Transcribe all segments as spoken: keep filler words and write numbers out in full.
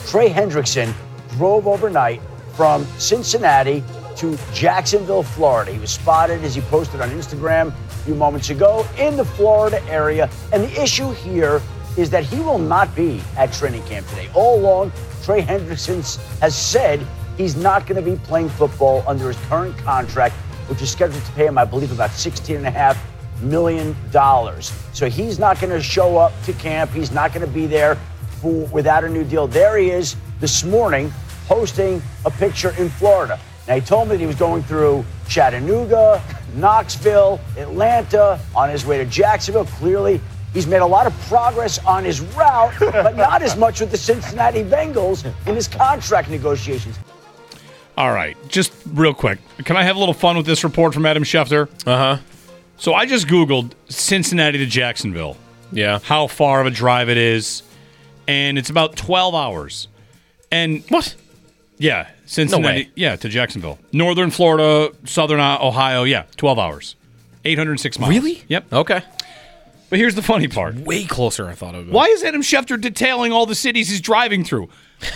Trey Hendrickson drove overnight from Cincinnati to Jacksonville, Florida. He was spotted, as he posted on Instagram a few moments ago, in the Florida area. And the issue here is that he will not be at training camp today. All along, Trey Hendrickson has said he's not going to be playing football under his current contract, which is scheduled to pay him, I believe, about sixteen point five million dollars. So he's not going to show up to camp. He's not going to be there for, without a new deal. There he is this morning posting a picture in Florida. Now, he told me that he was going through Chattanooga, Knoxville, Atlanta, on his way to Jacksonville. Clearly, he's made a lot of progress on his route, but not as much with the Cincinnati Bengals in his contract negotiations. All right, just real quick. Can I have a little fun with this report from Adam Schefter? Uh-huh. So I just Googled Cincinnati to Jacksonville. Yeah. How far of a drive it is. And it's about twelve hours. And what? Yeah, Cincinnati. No way. Yeah, to Jacksonville. Northern Florida, southern Ohio, yeah, twelve hours. eight hundred six miles. Really? Yep. Okay. But here's the funny part. Way closer than I thought it would be. Why is Adam Schefter detailing all the cities he's driving through?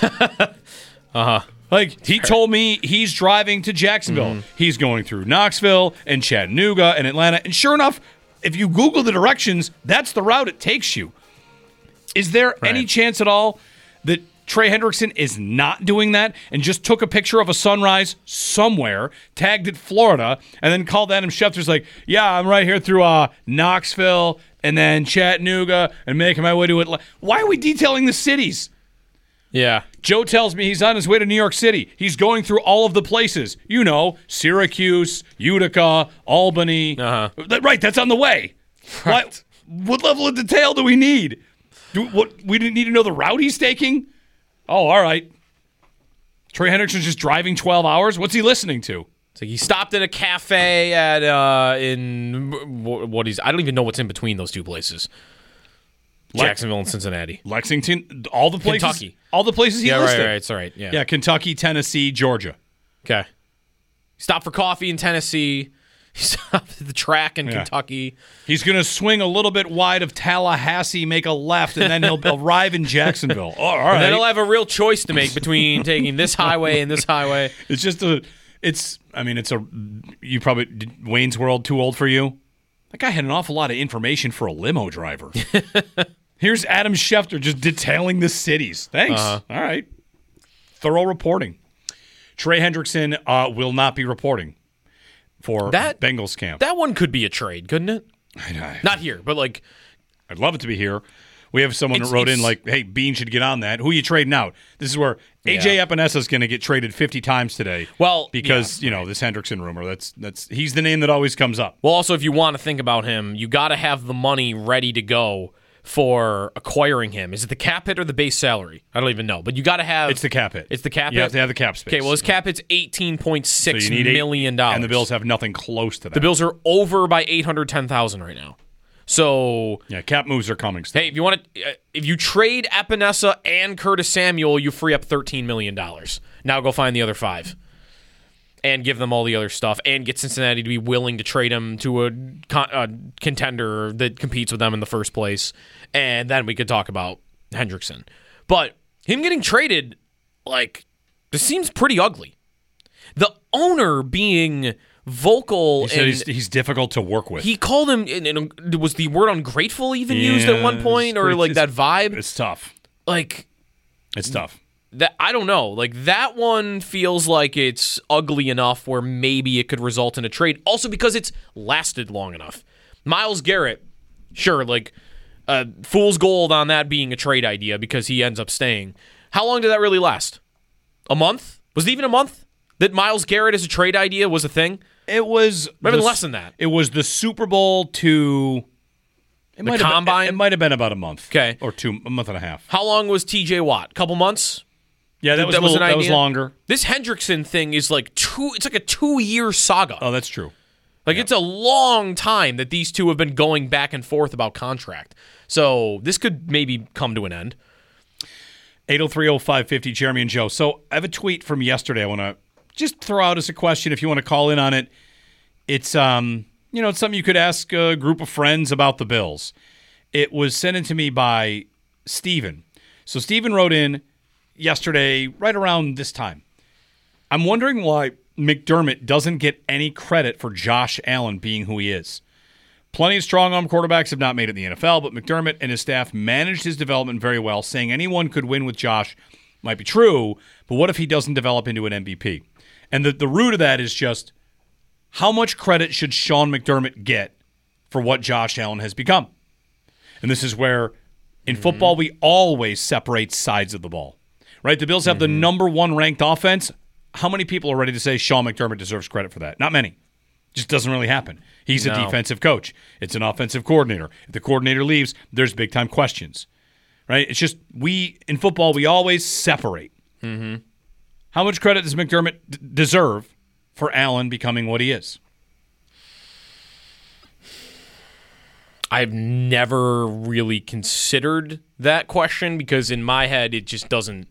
uh-huh. Like, he told me he's driving to Jacksonville. Mm. He's going through Knoxville and Chattanooga and Atlanta. And sure enough, if you Google the directions, that's the route it takes you. Is there right. any chance at all that Trey Hendrickson is not doing that and just took a picture of a sunrise somewhere, tagged it Florida, and then called Adam Schefter's like, yeah, I'm right here through uh, Knoxville and then Chattanooga and making my way to Atlanta. Why are we detailing the cities? Yeah. Joe tells me he's on his way to New York City. He's going through all of the places. You know, Syracuse, Utica, Albany. Uh-huh. Right, that's on the way. Right. What, what level of detail do we need? Do, what, we didn't need to know the route he's taking? Oh, all right. Trey Hendrickson's just driving twelve hours? What's he listening to? So he stopped at a cafe at uh, in what he's. I don't even know what's in between those two places. Jacksonville and Cincinnati, Lexington, all the places, Kentucky, all the places he yeah, listed. right, right, it's all right. Yeah, yeah, Kentucky, Tennessee, Georgia. Okay. Stop for coffee in Tennessee. He stopped at the track in yeah. Kentucky. He's going to swing a little bit wide of Tallahassee, make a left, and then he'll arrive in Jacksonville. Oh, all right. And then he'll have a real choice to make between taking this highway and this highway. It's just a, it's, I mean, it's a, you probably, Wayne's World too old for you? That guy had an awful lot of information for a limo driver. Here's Adam Schefter just detailing the cities. Thanks. Uh-huh. All right. Thorough reporting. Trey Hendrickson uh, will not be reporting for that, Bengals camp. That one could be a trade, couldn't it? I know. Not here, but like. I'd love it to be here. We have someone that wrote in like, hey, Bean should get on that. Who are you trading out? This is where A J yeah. Epinesa is going to get traded fifty times today. Well, because, yeah, you know, right. this Hendrickson rumor, that's that's he's the name that always comes up. Well, also, if you want to think about him, you got to have the money ready to go for acquiring him. Is it the cap hit or the base salary? I don't even know, but you got to have. It's the cap hit. It's the cap you hit. You have to have the cap space. Okay, well, his cap hit's eighteen point six so million dollars, and the Bills have nothing close to that. The Bills are over by eight hundred ten thousand right now. So yeah, cap moves are coming. Still. Hey, if you want to, uh, if you trade Epinesa and Curtis Samuel, you free up thirteen million dollars. Now go find the other five, and give them all the other stuff, and get Cincinnati to be willing to trade him to a, con- a contender that competes with them in the first place, and then we could talk about Hendrickson. But him getting traded, like, this seems pretty ugly. The owner being vocal. He said and he's, he's difficult to work with. He called him, and, and was the word ungrateful even yeah, used at one point, or like that vibe? It's tough. Like, it's tough. That I don't know. Like, that one feels like it's ugly enough where maybe it could result in a trade. Also because it's lasted long enough. Myles Garrett, sure, like, uh, fool's gold on that being a trade idea because he ends up staying. How long did that really last? A month? Was it even a month that Myles Garrett as a trade idea was a thing? It was maybe less than that. It was the Super Bowl to it the combine. Been, it, it might have been about a month, okay, or two, a month and a half. How long was T J Watt? Couple months. Yeah, that was that, little, was, an that was longer. This Hendrickson thing is like two. It's like a two-year saga. Oh, that's true. Like yeah. it's a long time that these two have been going back and forth about contract. So this could maybe come to an end. eight oh three oh five fifty, Jeremy and Joe. So I have a tweet from yesterday. I want to just throw out as a question if you want to call in on it. It's um, you know, it's something you could ask a group of friends about the Bills. It was sent in to me by Steven. So Steven wrote in, yesterday, right around this time. I'm wondering why McDermott doesn't get any credit for Josh Allen being who he is. Plenty of strong-arm quarterbacks have not made it in the N F L, but McDermott and his staff managed his development very well. Saying anyone could win with Josh might be true, but what if he doesn't develop into an M V P? And the, the root of that is just how much credit should Sean McDermott get for what Josh Allen has become? And this is where, in mm-hmm. football, we always separate sides of the ball. Right? The Bills have mm-hmm. the number one ranked offense. How many people are ready to say Sean McDermott deserves credit for that? Not many. Just doesn't really happen. He's no. a defensive coach. It's an offensive coordinator. If the coordinator leaves, there's big-time questions. Right? It's just, we, in football, we always separate. Mm-hmm. How much credit does McDermott d- deserve for Allen becoming what he is? I've never really considered that question because in my head it just doesn't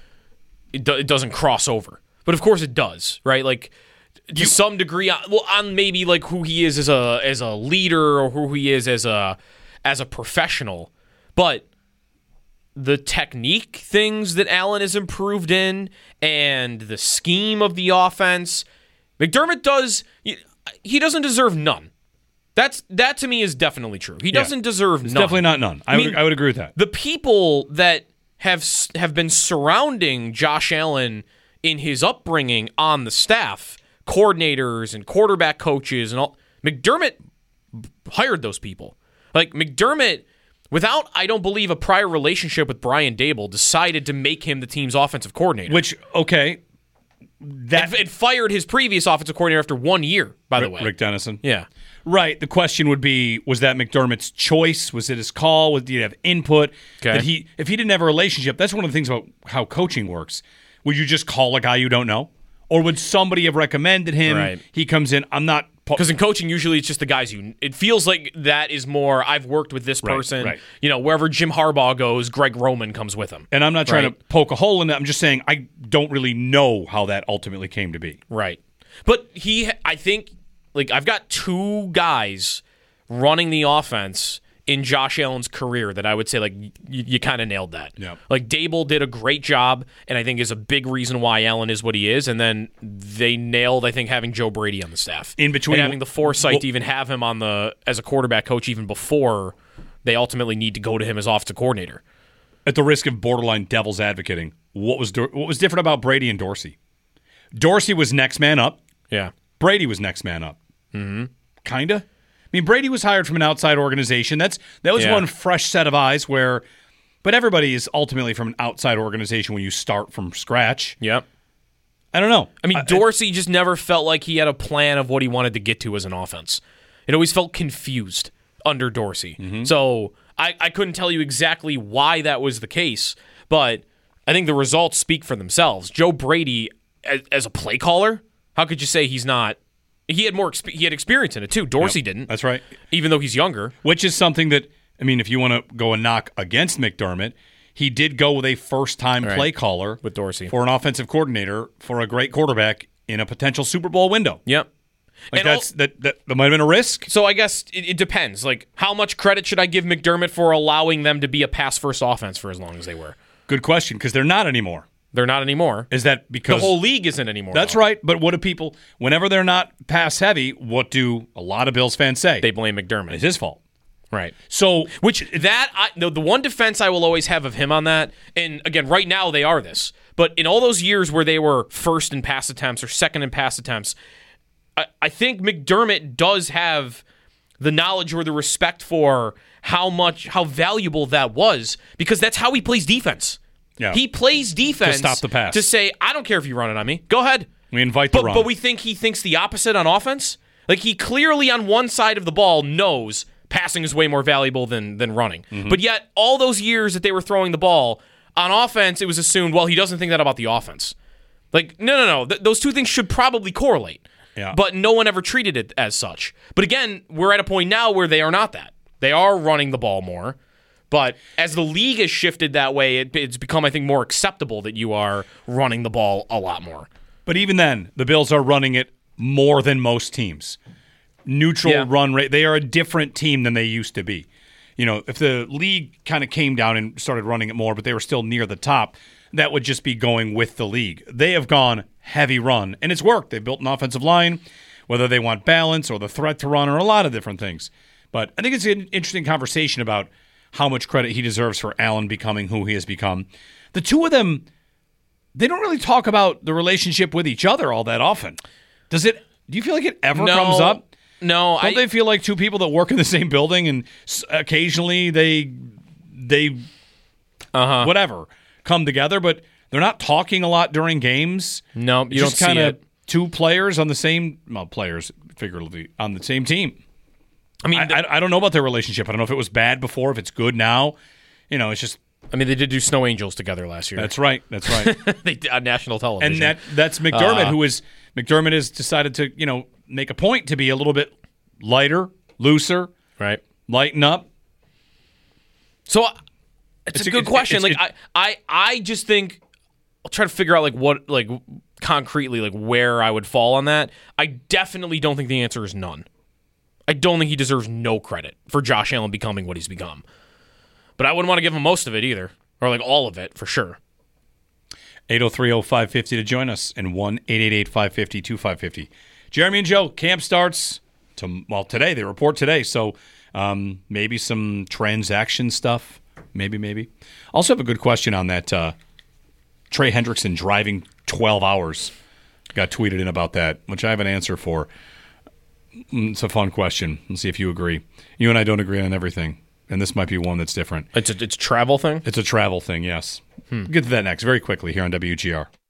it, do, it doesn't cross over. But of course it does, right? Like to you, some degree, well, on maybe like who he is as a as a leader or who he is as a as a professional. But the technique things that Allen has improved in and the scheme of the offense, McDermott does he doesn't deserve none. That's that to me is definitely true. He doesn't yeah, deserve it's none. Definitely not none. I, I mean, would I would agree with that. The people that have have been surrounding Josh Allen in his upbringing on the staff, coordinators and quarterback coaches and all, McDermott hired those people. Like McDermott, without I don't believe a prior relationship with Brian Daboll, decided to make him the team's offensive coordinator. Which okay, that it, it fired his previous offensive coordinator after one year. By Rick, the way, Rick Dennison. Yeah. Right. The question would be, was that McDermott's choice? Was it his call? Was, did he have input? Okay. Did he, if he didn't have a relationship, that's one of the things about how coaching works. Would you just call a guy you don't know? Or would somebody have recommended him? Right. He comes in, I'm not... Because in coaching, usually it's just the guys you... It feels like that is more, I've worked with this person. Right, right. You know, wherever Jim Harbaugh goes, Greg Roman comes with him. And I'm not trying right? to poke a hole in that. I'm just saying I don't really know how that ultimately came to be. Right. But he, I think, like, I've got two guys running the offense in Josh Allen's career that I would say, like, you, you kind of nailed that. Yeah. Like, Daboll did a great job, and I think is a big reason why Allen is what he is. And then they nailed, I think, having Joe Brady on the staff. In between. And having the foresight well, to even have him on the as a quarterback coach even before they ultimately need to go to him as offensive coordinator. At the risk of borderline devil's advocating, what was what was different about Brady and Dorsey? Dorsey was next man up. Yeah. Brady was next man up. Mm-hmm. Kinda. I mean, Brady was hired from an outside organization. That's that was yeah. one fresh set of eyes where, but everybody is ultimately from an outside organization when you start from scratch. Yep. I don't know. I mean, I, Dorsey just never felt like he had a plan of what he wanted to get to as an offense. It always felt confused under Dorsey. Mm-hmm. So I, I couldn't tell you exactly why that was the case, but I think the results speak for themselves. Joe Brady, as, as a play caller, how could you say he's not? He had more. Exp- he had experience in it too. Dorsey yep, didn't. That's right. Even though he's younger, which is something that I mean, if you want to go and knock against McDermott, he did go with a first-time right. play caller with Dorsey for an offensive coordinator for a great quarterback in a potential Super Bowl window. Yep. Like and that's all, that, that that might have been a risk. So I guess it, it depends. Like, how much credit should I give McDermott for allowing them to be a pass-first offense for as long as they were? Good question, because they're not anymore. They're not anymore. Is that because the whole league isn't anymore? That's though. right. But what do people, whenever they're not pass heavy, what do a lot of Bills fans say? They blame McDermott. It's his fault. Right. So, which that I no, the one defense I will always have of him on that, and again, right now they are this, but in all those years where they were first in pass attempts or second in pass attempts, I, I think McDermott does have the knowledge or the respect for how much how valuable that was, because that's how he plays defense. Yeah. He plays defense to stop the pass. To say, I don't care if you run it on me. Go ahead. We invite the but, run. But we think he thinks the opposite on offense. Like, he clearly on one side of the ball knows passing is way more valuable than than running. Mm-hmm. But yet, all those years that they were throwing the ball, on offense, it was assumed, well, he doesn't think that about the offense. Like, no, no, no. Th- those two things should probably correlate. Yeah. But no one ever treated it as such. But again, we're at a point now where they are not that. They are running the ball more. But as the league has shifted that way, it, it's become, I think, more acceptable that you are running the ball a lot more. But even then, the Bills are running it more than most teams. Neutral yeah. run rate. They are a different team than they used to be. You know, if the league kind of came down and started running it more, but they were still near the top, that would just be going with the league. They have gone heavy run, and it's worked. They've built an offensive line, whether they want balance or the threat to run or a lot of different things. But I think it's an interesting conversation about how much credit he deserves for Allen becoming who he has become. The two of them, they don't really talk about the relationship with each other all that often. Does it? Do you feel like it ever no, comes up? No. Don't I, they feel like two people that work in the same building and occasionally they they uh-huh. whatever come together, but they're not talking a lot during games? No, you it's don't just see kinda it. Two players on the same well, players figuratively on the same team. I mean, I, I, I don't know about their relationship. I don't know if it was bad before, if it's good now. You know, it's just. I mean, they did do Snow Angels together last year. That's right. That's right. They did on national television. And that that's McDermott, Uh, who is McDermott has decided to you know make a point to be a little bit lighter, looser, right? lighten up. So it's, It's a a- good it's- question. it's- like I, I, I just think I'll try to figure out like what like concretely like where I would fall on that. I definitely don't think the answer is none. I don't think he deserves no credit for Josh Allen becoming what he's become. But I wouldn't want to give him most of it either, or like all of it for sure. eight oh three oh five fifty to join us and one eight eight eight five five zero two five five zero. Jeremy and Joe, camp starts to, well today. They report today, so um, maybe some transaction stuff. Maybe, maybe. Also have a good question on that uh, Trey Hendrickson driving twelve hours. Got tweeted in about that, which I have an answer for. It's a fun question. Let's see if you agree. You and I don't agree on everything, and this might be one that's different. It's a, it's a travel thing. It's a travel thing, yes. Hmm. We'll get to that next very quickly here on W G R.